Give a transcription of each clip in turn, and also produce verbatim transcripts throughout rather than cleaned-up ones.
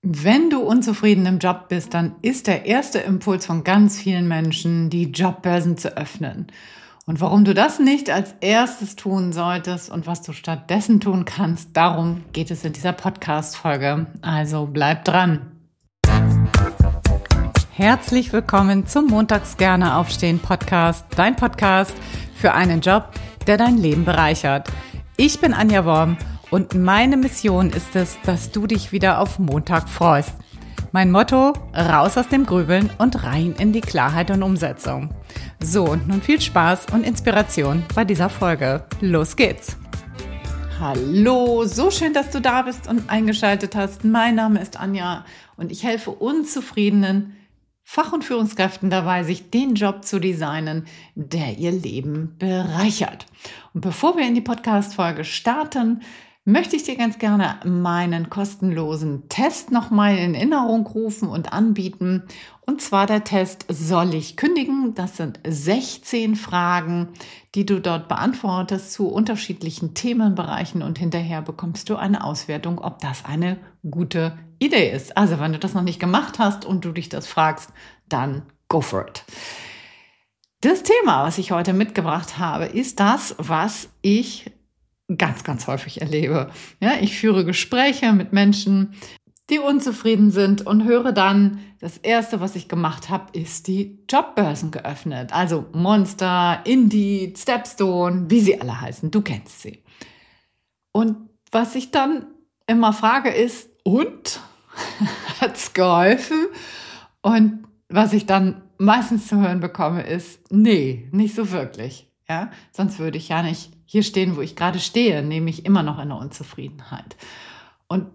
Wenn du unzufrieden im Job bist, dann ist der erste Impuls von ganz vielen Menschen, die Jobbörsen zu öffnen. Und warum du das nicht als erstes tun solltest und was du stattdessen tun kannst, darum geht es in dieser Podcast-Folge. Also bleib dran. Herzlich willkommen zum Montags gerne aufstehen Podcast, dein Podcast für einen Job, der dein Leben bereichert. Ich bin Anja Worm. Und meine Mission ist es, dass du dich wieder auf Montag freust. Mein Motto, raus aus dem Grübeln und rein in die Klarheit und Umsetzung. So, und nun viel Spaß und Inspiration bei dieser Folge. Los geht's! Hallo, so schön, dass du da bist und eingeschaltet hast. Mein Name ist Anja und ich helfe unzufriedenen Fach- und Führungskräften dabei, sich den Job zu designen, der ihr Leben bereichert. Und bevor wir in die Podcast-Folge starten, möchte ich dir ganz gerne meinen kostenlosen Test nochmal in Erinnerung rufen und anbieten. Und zwar der Test Soll ich kündigen? Das sind sechzehn Fragen, die du dort beantwortest zu unterschiedlichen Themenbereichen und hinterher bekommst du eine Auswertung, ob das eine gute Idee ist. Also wenn du das noch nicht gemacht hast und du dich das fragst, dann go for it. Das Thema, was ich heute mitgebracht habe, ist das, was ich ganz, ganz häufig erlebe. Ja, ich führe Gespräche mit Menschen, die unzufrieden sind und höre dann, das Erste, was ich gemacht habe, ist die Jobbörsen geöffnet. Also Monster, Indeed, Stepstone, wie sie alle heißen. Du kennst sie. Und was ich dann immer frage ist, und? Hat's geholfen? Und was ich dann meistens zu hören bekomme, ist, nee, nicht so wirklich. Ja, sonst würde ich ja nicht hier stehen, wo ich gerade stehe, nämlich immer noch in der Unzufriedenheit. Und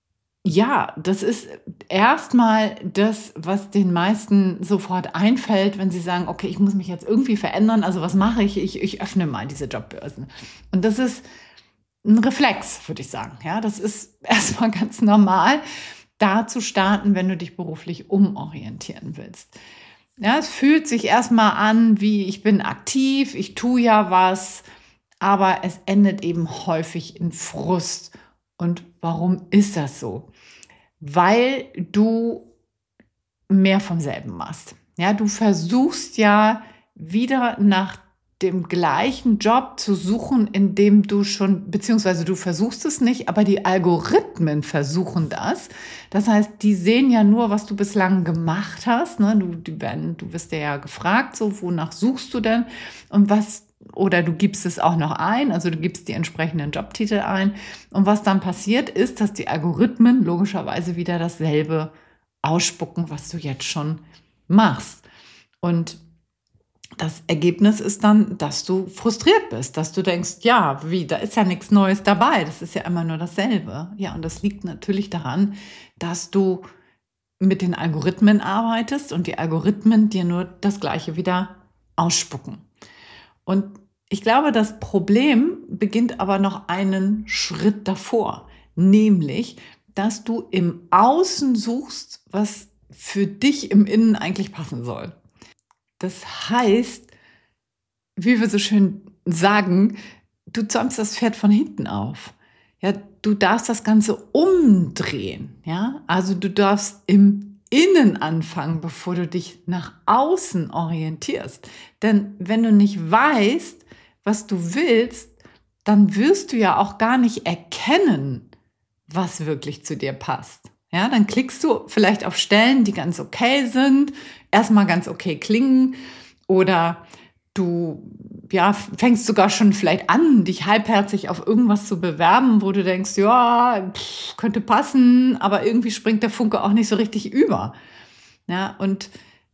ja, das ist erstmal das, was den meisten sofort einfällt, wenn sie sagen, okay, ich muss mich jetzt irgendwie verändern, also was mache ich? Ich, ich öffne mal diese Jobbörsen. Und das ist ein Reflex, würde ich sagen. Ja, das ist erstmal ganz normal, da zu starten, wenn du dich beruflich umorientieren willst. Ja, es fühlt sich erstmal an, wie ich bin aktiv, ich tue ja was, aber es endet eben häufig in Frust. Und warum ist das so? Weil du mehr vom selben machst. Ja, du versuchst ja wieder nach dem gleichen Job zu suchen, in dem du schon, beziehungsweise du versuchst es nicht, aber die Algorithmen versuchen das. Das heißt, die sehen ja nur, was du bislang gemacht hast. Ne? Du, die werden, du wirst ja gefragt, so, wonach suchst du denn? Und was, oder du gibst es auch noch ein, also du gibst die entsprechenden Jobtitel ein. Und was dann passiert ist, dass die Algorithmen logischerweise wieder dasselbe ausspucken, was du jetzt schon machst. Und das Ergebnis ist dann, dass du frustriert bist, dass du denkst, ja, wie, da ist ja nichts Neues dabei, das ist ja immer nur dasselbe. Ja, und das liegt natürlich daran, dass du mit den Algorithmen arbeitest und die Algorithmen dir nur das Gleiche wieder ausspucken. Und ich glaube, das Problem beginnt aber noch einen Schritt davor, nämlich, dass du im Außen suchst, was für dich im Innen eigentlich passen soll. Das heißt, wie wir so schön sagen, du zäumst das Pferd von hinten auf. Ja, du darfst das Ganze umdrehen. Ja, also du darfst im Innen anfangen, bevor du dich nach außen orientierst. Denn wenn du nicht weißt, was du willst, dann wirst du ja auch gar nicht erkennen, was wirklich zu dir passt. Ja, dann klickst du vielleicht auf Stellen, die ganz okay sind, erstmal ganz okay klingen, oder du ja, fängst sogar schon vielleicht an, dich halbherzig auf irgendwas zu bewerben, wo du denkst, ja, pff, könnte passen, aber irgendwie springt der Funke auch nicht so richtig über. Ja, und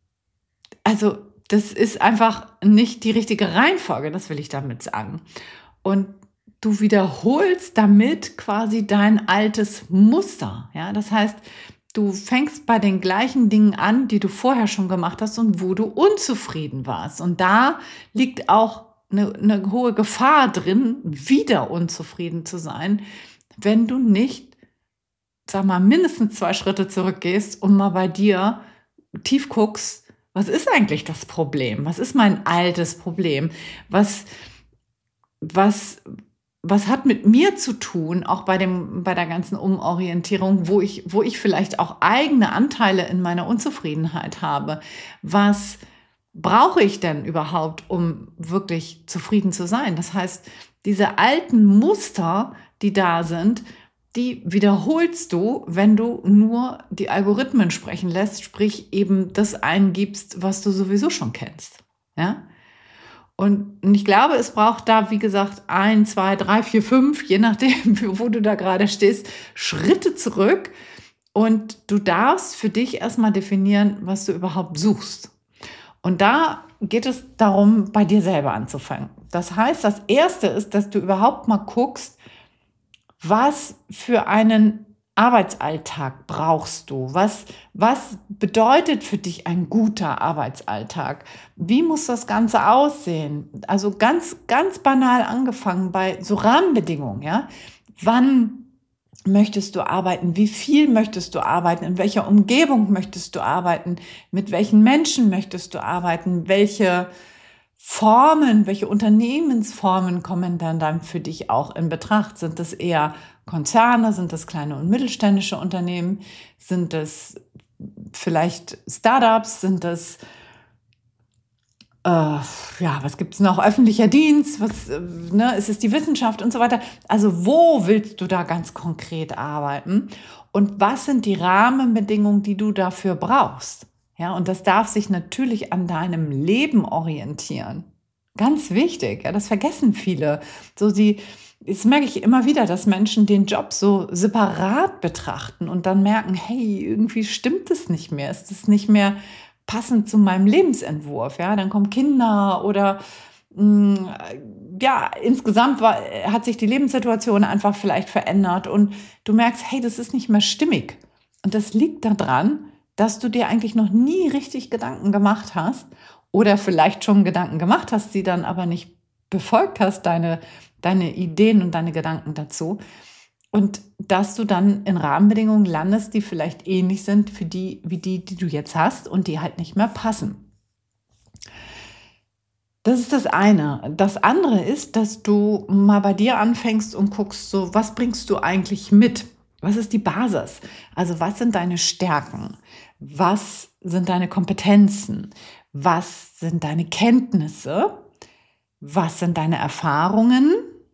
also das ist einfach nicht die richtige Reihenfolge, das will ich damit sagen. Und du wiederholst damit quasi dein altes Muster. Ja, das heißt, du fängst bei den gleichen Dingen an, die du vorher schon gemacht hast und wo du unzufrieden warst. Und da liegt auch eine, eine hohe Gefahr drin, wieder unzufrieden zu sein, wenn du nicht, sag mal, mindestens zwei Schritte zurückgehst und mal bei dir tief guckst, was ist eigentlich das Problem? Was ist mein altes Problem? Was, was was hat mit mir zu tun, auch bei dem, bei der ganzen Umorientierung, wo ich, wo ich vielleicht auch eigene Anteile in meiner Unzufriedenheit habe? Was brauche ich denn überhaupt, um wirklich zufrieden zu sein? Das heißt, diese alten Muster, die da sind, die wiederholst du, wenn du nur die Algorithmen sprechen lässt, sprich eben das eingibst, was du sowieso schon kennst. Ja? Und ich glaube, es braucht da, wie gesagt, ein, zwei, drei, vier, fünf, je nachdem, wo du da gerade stehst, Schritte zurück. Und du darfst für dich erstmal definieren, was du überhaupt suchst. Und da geht es darum, bei dir selber anzufangen. Das heißt, das Erste ist, dass du überhaupt mal guckst, was für einen Arbeitsalltag brauchst du? Was, was bedeutet für dich ein guter Arbeitsalltag? Wie muss das Ganze aussehen? Also ganz, ganz banal angefangen bei so Rahmenbedingungen, ja? Wann möchtest du arbeiten? Wie viel möchtest du arbeiten? In welcher Umgebung möchtest du arbeiten? Mit welchen Menschen möchtest du arbeiten? Welche Formen, welche Unternehmensformen kommen dann, dann für dich auch in Betracht? Sind das eher Konzerne? Sind das kleine und mittelständische Unternehmen? Sind das vielleicht Startups? Sind das, äh, ja, was gibt es noch? Öffentlicher Dienst? Was, äh, ne? Ist es die Wissenschaft und so weiter? Also wo willst du da ganz konkret arbeiten? Und was sind die Rahmenbedingungen, die du dafür brauchst? Ja, und das darf sich natürlich an deinem Leben orientieren. Ganz wichtig, ja, das vergessen viele. So die, das merke ich immer wieder, dass Menschen den Job so separat betrachten und dann merken, hey, irgendwie stimmt es nicht mehr, ist es nicht mehr passend zu meinem Lebensentwurf. Ja, dann kommen Kinder oder mh, ja, insgesamt war, hat sich die Lebenssituation einfach vielleicht verändert und du merkst, hey, das ist nicht mehr stimmig. Und das liegt daran, dass du dir eigentlich noch nie richtig Gedanken gemacht hast oder vielleicht schon Gedanken gemacht hast, die dann aber nicht befolgt hast, deine, deine Ideen und deine Gedanken dazu. Und dass du dann in Rahmenbedingungen landest, die vielleicht ähnlich sind für die, wie die, die du jetzt hast und die halt nicht mehr passen. Das ist das eine. Das andere ist, dass du mal bei dir anfängst und guckst, so, was bringst du eigentlich mit? Was ist die Basis? Also was sind deine Stärken? Was sind deine Kompetenzen? Was sind deine Kenntnisse? Was sind deine Erfahrungen?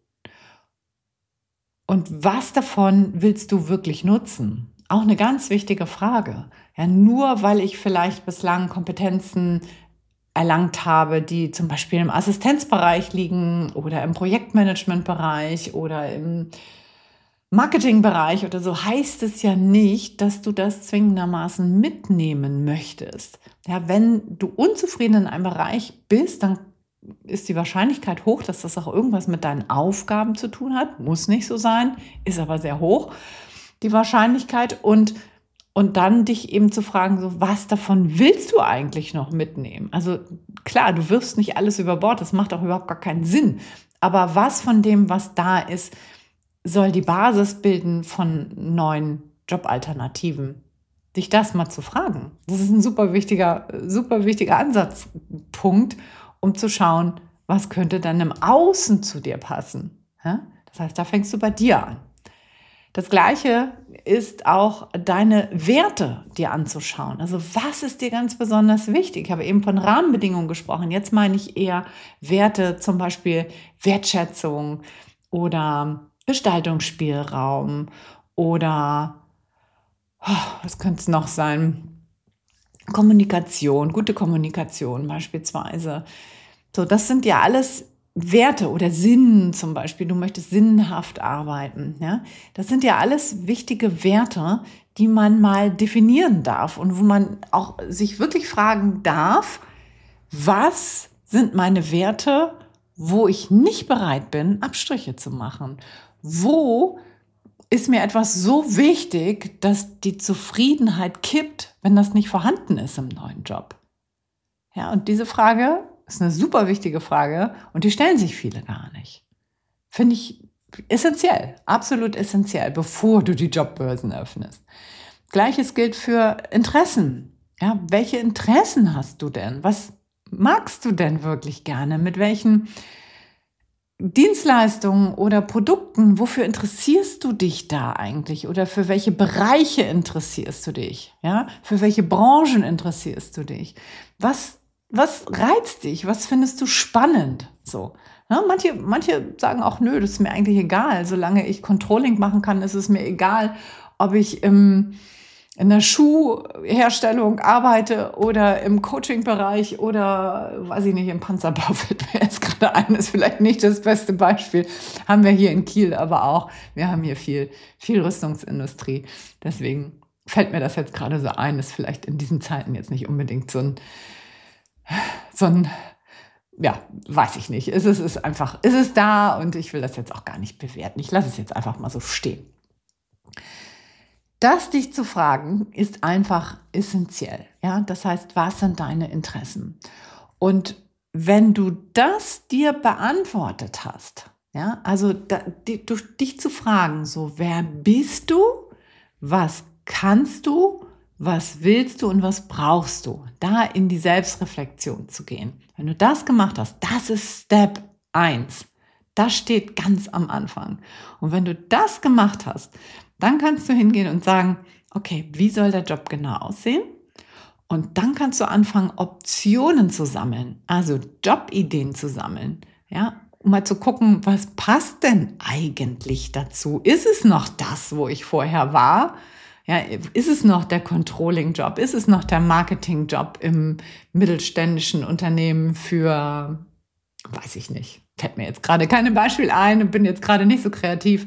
Und was davon willst du wirklich nutzen? Auch eine ganz wichtige Frage. Ja, nur weil ich vielleicht bislang Kompetenzen erlangt habe, die zum Beispiel im Assistenzbereich liegen oder im Projektmanagementbereich oder im Marketingbereich oder so, heißt es ja nicht, dass du das zwingendermaßen mitnehmen möchtest. Ja, wenn du unzufrieden in einem Bereich bist, dann ist die Wahrscheinlichkeit hoch, dass das auch irgendwas mit deinen Aufgaben zu tun hat. Muss nicht so sein, ist aber sehr hoch, die Wahrscheinlichkeit. Und, und dann dich eben zu fragen, so, was davon willst du eigentlich noch mitnehmen? Also klar, du wirfst nicht alles über Bord, das macht auch überhaupt gar keinen Sinn. Aber was von dem, was da ist, soll die Basis bilden von neuen Jobalternativen? Dich das mal zu fragen. Das ist ein super wichtiger, super wichtiger Ansatzpunkt, um zu schauen, was könnte dann im Außen zu dir passen. Ja? Das heißt, da fängst du bei dir an. Das Gleiche ist auch deine Werte dir anzuschauen. Also was ist dir ganz besonders wichtig? Ich habe eben von Rahmenbedingungen gesprochen. Jetzt meine ich eher Werte, zum Beispiel Wertschätzung oder Gestaltungsspielraum oder oh, was könnte es noch sein? Kommunikation, gute Kommunikation beispielsweise. So, das sind ja alles Werte oder Sinn zum Beispiel. Du möchtest sinnhaft arbeiten. Ja? Das sind ja alles wichtige Werte, die man mal definieren darf und wo man auch sich wirklich fragen darf, was sind meine Werte, wo ich nicht bereit bin, Abstriche zu machen? Wo ist mir etwas so wichtig, dass die Zufriedenheit kippt, wenn das nicht vorhanden ist im neuen Job? Ja, und diese Frage ist eine super wichtige Frage und die stellen sich viele gar nicht. Finde ich essentiell, absolut essentiell, bevor du die Jobbörsen öffnest. Gleiches gilt für Interessen. Ja, welche Interessen hast du denn? Was magst du denn wirklich gerne? Mit welchen Dienstleistungen oder Produkten, wofür interessierst du dich da eigentlich? Oder für welche Bereiche interessierst du dich? Ja, für welche Branchen interessierst du dich? Was, was reizt dich? Was findest du spannend? So. Ja, manche, manche sagen auch, nö, das ist mir eigentlich egal. Solange ich Controlling machen kann, ist es mir egal, ob ich im in der Schuhherstellung arbeite oder im Coaching-Bereich oder, weiß ich nicht, im Panzerbau fällt mir jetzt gerade ein, ist vielleicht nicht das beste Beispiel. Haben wir hier in Kiel aber auch. Wir haben hier viel, viel Rüstungsindustrie. Deswegen fällt mir das jetzt gerade so ein, ist vielleicht in diesen Zeiten jetzt nicht unbedingt so ein, so ein, ja, weiß ich nicht. Es ist, es ist einfach, es ist da und ich will das jetzt auch gar nicht bewerten. Ich lasse es jetzt einfach mal so stehen. Das dich zu fragen, ist einfach essentiell. Ja? Das heißt, was sind deine Interessen? Und wenn du das dir beantwortet hast, ja, also da, die, durch dich zu fragen, so, wer bist du, was kannst du, was willst du und was brauchst du, da in die Selbstreflexion zu gehen. Wenn du das gemacht hast, das ist Step eins. Das steht ganz am Anfang. Und wenn du das gemacht hast, dann kannst du hingehen und sagen, okay, wie soll der Job genau aussehen? Und dann kannst du anfangen, Optionen zu sammeln, also Jobideen zu sammeln, ja, um mal zu gucken, was passt denn eigentlich dazu? Ist es noch das, wo ich vorher war? Ja, ist es noch der Controlling-Job? Ist es noch der Marketing-Job im mittelständischen Unternehmen für, weiß ich nicht, fällt mir jetzt gerade kein Beispiel ein und bin jetzt gerade nicht so kreativ.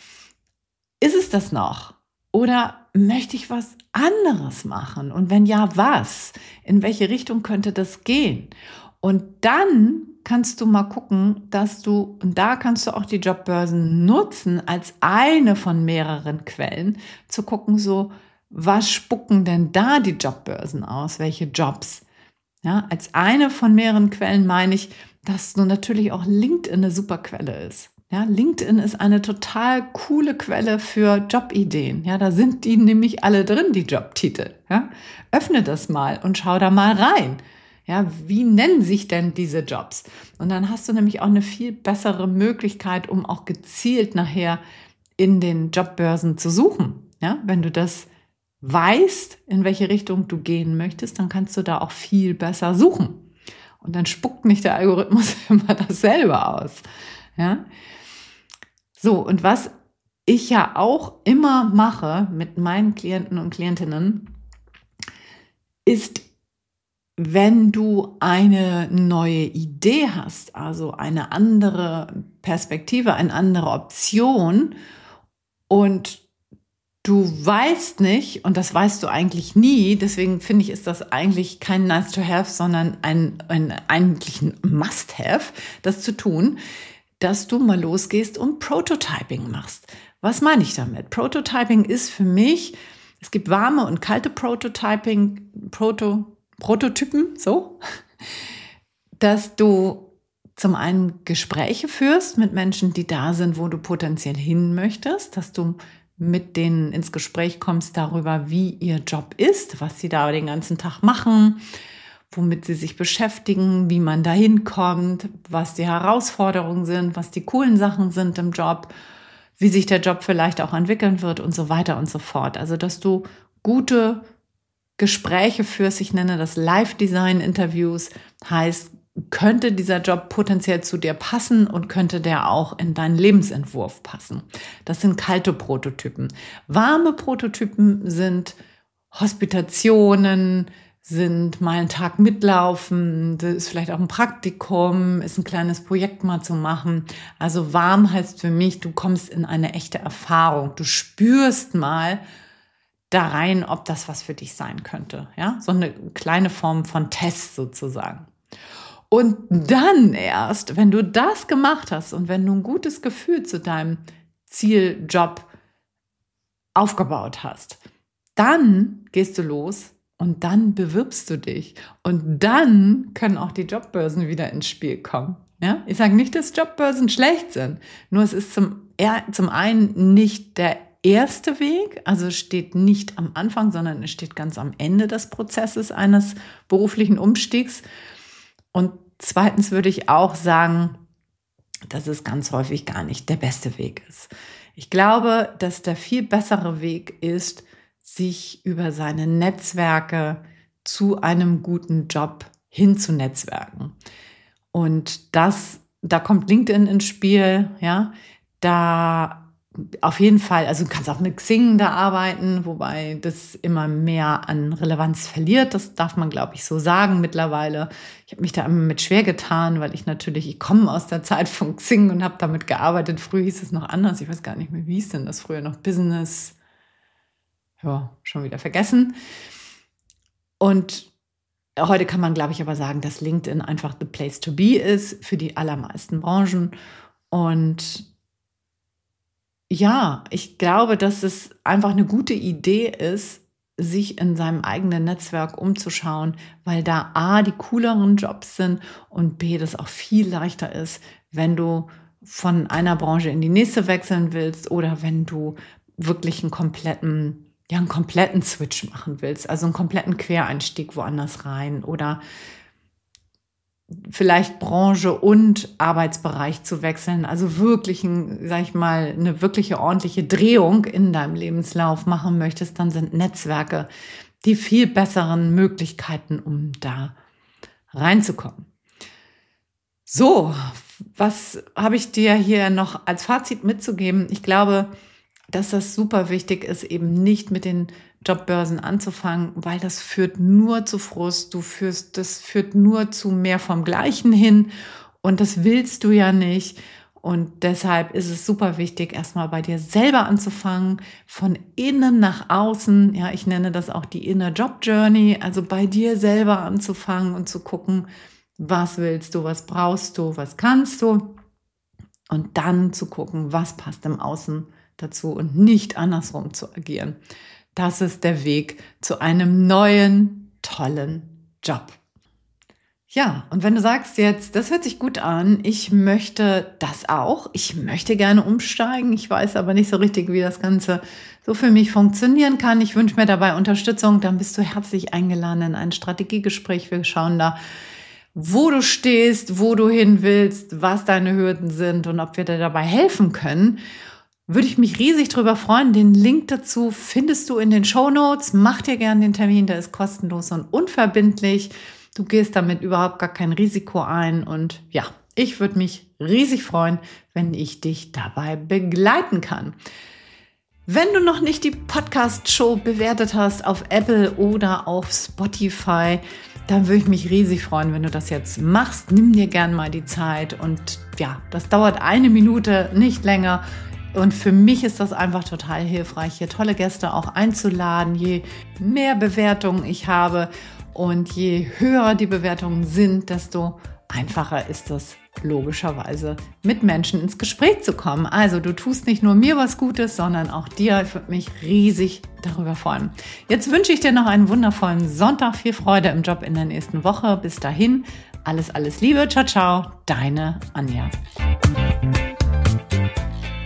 Ist es das noch? Oder möchte ich was anderes machen? Und wenn ja, was? In welche Richtung könnte das gehen? Und dann kannst du mal gucken, dass du, und da kannst du auch die Jobbörsen nutzen als eine von mehreren Quellen, zu gucken, so, was spucken denn da die Jobbörsen aus? Welche Jobs? Ja, als eine von mehreren Quellen meine ich, dass so natürlich auch LinkedIn eine super Quelle ist. Ja, LinkedIn ist eine total coole Quelle für Jobideen. Ja, da sind die nämlich alle drin, die Jobtitel. Ja, öffne das mal und schau da mal rein. Ja, wie nennen sich denn diese Jobs? Und dann hast du nämlich auch eine viel bessere Möglichkeit, um auch gezielt nachher in den Jobbörsen zu suchen. Ja, wenn du das weißt, in welche Richtung du gehen möchtest, dann kannst du da auch viel besser suchen. Und dann spuckt nicht der Algorithmus immer dasselbe aus. Ja. So, und was ich ja auch immer mache mit meinen Klienten und Klientinnen, ist, wenn du eine neue Idee hast, also eine andere Perspektive, eine andere Option und du weißt nicht, und das weißt du eigentlich nie, deswegen finde ich, ist das eigentlich kein nice to have, sondern ein, ein eigentlich ein Must-have, das zu tun, dass du mal losgehst und Prototyping machst. Was meine ich damit? Prototyping ist für mich, es gibt warme und kalte Prototyping, Proto, Prototypen, so, dass du zum einen Gespräche führst mit Menschen, die da sind, wo du potenziell hin möchtest, dass du mit denen ins Gespräch kommst darüber, wie ihr Job ist, was sie da den ganzen Tag machen, womit sie sich beschäftigen, wie man da hinkommt, was die Herausforderungen sind, was die coolen Sachen sind im Job, wie sich der Job vielleicht auch entwickeln wird und so weiter und so fort. Also, dass du gute Gespräche führst, ich nenne das Live-Design-Interviews, heißt, könnte dieser Job potenziell zu dir passen und könnte der auch in deinen Lebensentwurf passen. Das sind kalte Prototypen. Warme Prototypen sind Hospitationen, sind mal einen Tag mitlaufen, das ist vielleicht auch ein Praktikum, ist ein kleines Projekt mal zu machen. Also warm heißt für mich, du kommst in eine echte Erfahrung. Du spürst mal da rein, ob das was für dich sein könnte. Ja, so eine kleine Form von Test sozusagen. Und dann erst, wenn du das gemacht hast und wenn du ein gutes Gefühl zu deinem Zieljob aufgebaut hast, dann gehst du los und dann bewirbst du dich. Und dann können auch die Jobbörsen wieder ins Spiel kommen. Ja? Ich sage nicht, dass Jobbörsen schlecht sind. Nur es ist zum, zum einen nicht der erste Weg, also es steht nicht am Anfang, sondern es steht ganz am Ende des Prozesses eines beruflichen Umstiegs. Und zweitens würde ich auch sagen, dass es ganz häufig gar nicht der beste Weg ist. Ich glaube, dass der viel bessere Weg ist, sich über seine Netzwerke zu einem guten Job hin zu netzwerken. Und das, da kommt LinkedIn ins Spiel, ja, da auf jeden Fall, also du kannst auch mit Xing da arbeiten, wobei das immer mehr an Relevanz verliert. Das darf man, glaube ich, so sagen mittlerweile. Ich habe mich da immer mit schwer getan, weil ich natürlich, ich komme aus der Zeit von Xing und habe damit gearbeitet. Früher hieß es noch anders. Ich weiß gar nicht mehr, wie hieß denn das früher noch? Business, ja, schon wieder vergessen. Und heute kann man, glaube ich, aber sagen, dass LinkedIn einfach the place to be ist für die allermeisten Branchen. Und ja, ich glaube, dass es einfach eine gute Idee ist, sich in seinem eigenen Netzwerk umzuschauen, weil da A, die cooleren Jobs sind und B, das auch viel leichter ist, wenn du von einer Branche in die nächste wechseln willst oder wenn du wirklich einen kompletten, ja, einen kompletten Switch machen willst, also einen kompletten Quereinstieg woanders rein oder vielleicht Branche und Arbeitsbereich zu wechseln, also wirklich, ein, sag ich mal, eine wirkliche ordentliche Drehung in deinem Lebenslauf machen möchtest, dann sind Netzwerke die viel besseren Möglichkeiten, um da reinzukommen. So, was habe ich dir hier noch als Fazit mitzugeben? Ich glaube, dass das super wichtig ist, eben nicht mit den Jobbörsen anzufangen, weil das führt nur zu Frust, du führst, das führt nur zu mehr vom Gleichen hin und das willst du ja nicht. Und deshalb ist es super wichtig, erstmal bei dir selber anzufangen, von innen nach außen. Ja, ich nenne das auch die Inner Job Journey, also bei dir selber anzufangen und zu gucken, was willst du, was brauchst du, was kannst du und dann zu gucken, was passt im Außen dazu und nicht andersrum zu agieren. Das ist der Weg zu einem neuen, tollen Job. Ja, und wenn du sagst jetzt, das hört sich gut an, ich möchte das auch, ich möchte gerne umsteigen, ich weiß aber nicht so richtig, wie das Ganze so für mich funktionieren kann, ich wünsche mir dabei Unterstützung, dann bist du herzlich eingeladen in ein Strategiegespräch. Wir schauen da, wo du stehst, wo du hin willst, was deine Hürden sind und ob wir dir dabei helfen können. Würde ich mich riesig drüber freuen. Den Link dazu findest du in den Shownotes. Mach dir gerne den Termin, der ist kostenlos und unverbindlich. Du gehst damit überhaupt gar kein Risiko ein. Und ja, ich würde mich riesig freuen, wenn ich dich dabei begleiten kann. Wenn du noch nicht die Podcast-Show bewertet hast auf Apple oder auf Spotify, dann würde ich mich riesig freuen, wenn du das jetzt machst. Nimm dir gerne mal die Zeit und ja, das dauert eine Minute, nicht länger. Und für mich ist das einfach total hilfreich, hier tolle Gäste auch einzuladen. Je mehr Bewertungen ich habe und je höher die Bewertungen sind, desto einfacher ist es logischerweise, mit Menschen ins Gespräch zu kommen. Also du tust nicht nur mir was Gutes, sondern auch dir. Ich würde mich riesig darüber freuen. Jetzt wünsche ich dir noch einen wundervollen Sonntag. Viel Freude im Job in der nächsten Woche. Bis dahin, alles, alles Liebe. Ciao, ciao. Deine Anja.